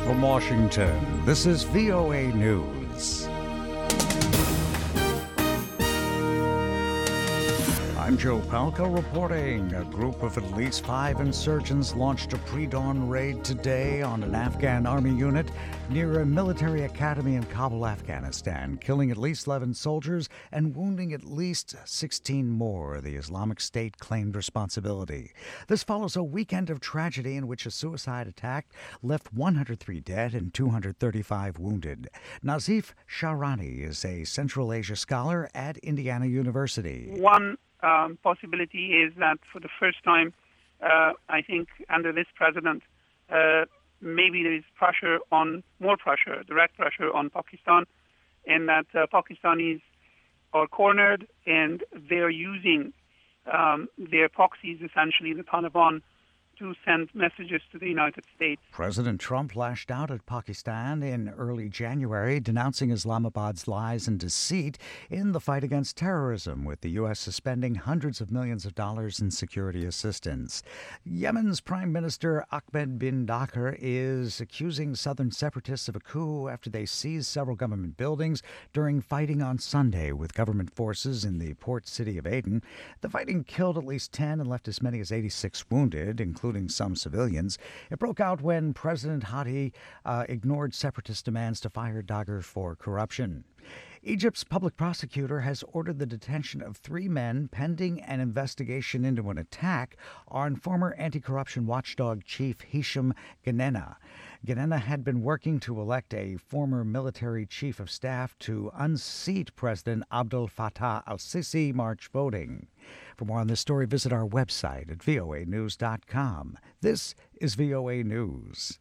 from Washington, this is VOA News. I'm Joe Palca reporting. A group of at least 5 insurgents launched a pre-dawn raid today on an Afghan army unit near a military academy in Kabul, Afghanistan, killing at least 11 soldiers and wounding at least 16 more. The Islamic State claimed responsibility. This follows a weekend of tragedy in which a suicide attack left 103 dead and 235 wounded. Nazif Shahrani is a Central Asia scholar at Indiana University. One possibility is that for the first time, I think under this president, maybe there is direct pressure on Pakistan, and that Pakistanis are cornered and they're using their proxies, essentially the Taliban, to send messages to the United States. President Trump lashed out at Pakistan in early January, denouncing Islamabad's lies and deceit in the fight against terrorism, with the U.S. suspending hundreds of millions of dollars in security assistance. Yemen's Prime Minister Ahmed bin Dakar is accusing southern separatists of a coup after they seized several government buildings during fighting on Sunday with government forces in the port city of Aden. The fighting killed at least 10 and left as many as 86 wounded, including some civilians. It broke out when President Hadi ignored separatist demands to fire Dakar for corruption. Egypt's public prosecutor has ordered the detention of 3 men pending an investigation into an attack on former anti-corruption watchdog chief Hisham Geneina. Geneina had been working to elect a former military chief of staff to unseat President Abdel Fattah al-Sisi March voting. For more on this story, visit our website at voanews.com. This is VOA News.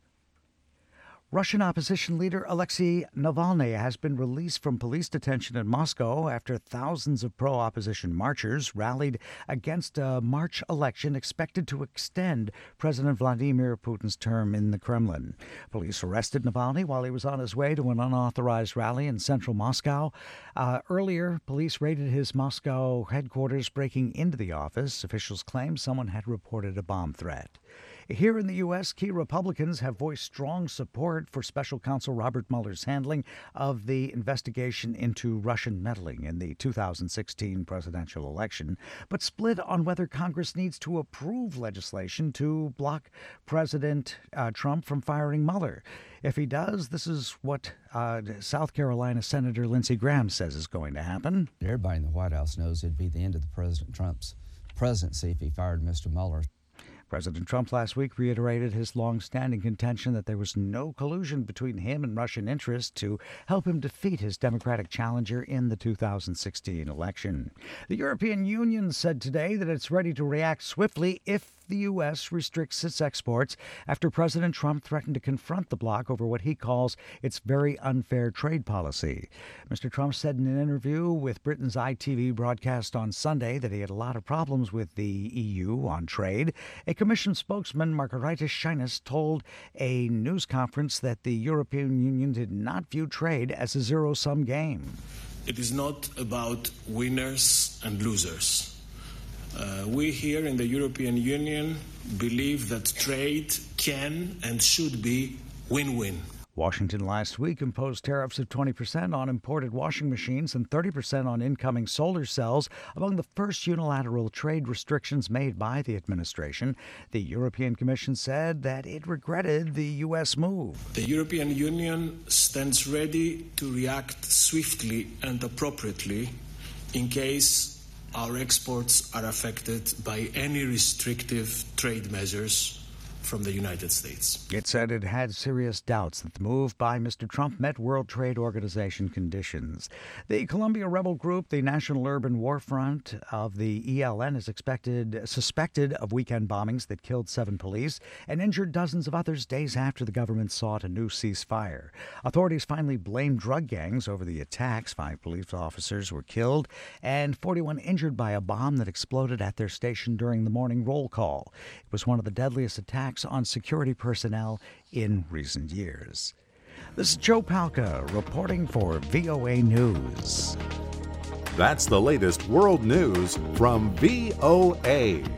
Russian opposition leader Alexei Navalny has been released from police detention in Moscow after thousands of pro-opposition marchers rallied against a March election expected to extend President Vladimir Putin's term in the Kremlin. Police arrested Navalny while he was on his way to an unauthorized rally in central Moscow. Earlier, police raided his Moscow headquarters, breaking into the office. Officials claim someone had reported a bomb threat. Here in the U.S., key Republicans have voiced strong support for Special Counsel Robert Mueller's handling of the investigation into Russian meddling in the 2016 presidential election, but split on whether Congress needs to approve legislation to block President Trump from firing Mueller. If he does, this is what South Carolina Senator Lindsey Graham says is going to happen. Everybody in the White House knows it'd be the end of the President Trump's presidency if he fired Mr. Mueller. President Trump last week reiterated his long-standing contention that there was no collusion between him and Russian interests to help him defeat his Democratic challenger in the 2016 election. The European Union said today that it's ready to react swiftly if the U.S. restricts its exports after President Trump threatened to confront the bloc over what he calls its very unfair trade policy. Mr. Trump said in an interview with Britain's ITV broadcast on Sunday that he had a lot of problems with the EU on trade. A Commission spokesman, Margaritis Schinas, told a news conference that the European Union did not view trade as a zero-sum game. It is not about winners and losers. We here in the European Union believe that trade can and should be win-win. Washington last week imposed tariffs of 20% on imported washing machines and 30% on incoming solar cells, among the first unilateral trade restrictions made by the administration. The European Commission said that it regretted the U.S. move. The European Union stands ready to react swiftly and appropriately in case our exports are affected by any restrictive trade measures from the United States. It said it had serious doubts that the move by Mr. Trump met World Trade Organization conditions. The Colombia rebel group, the National Urban War Front of the ELN, is suspected of weekend bombings that killed 7 police and injured dozens of others days after the government sought a new ceasefire. Authorities finally blamed drug gangs over the attacks. 5 police officers were killed and 41 injured by a bomb that exploded at their station during the morning roll call. It was one of the deadliest attacks on security personnel in recent years. This is Joe Palca reporting for VOA News. That's the latest world news from VOA.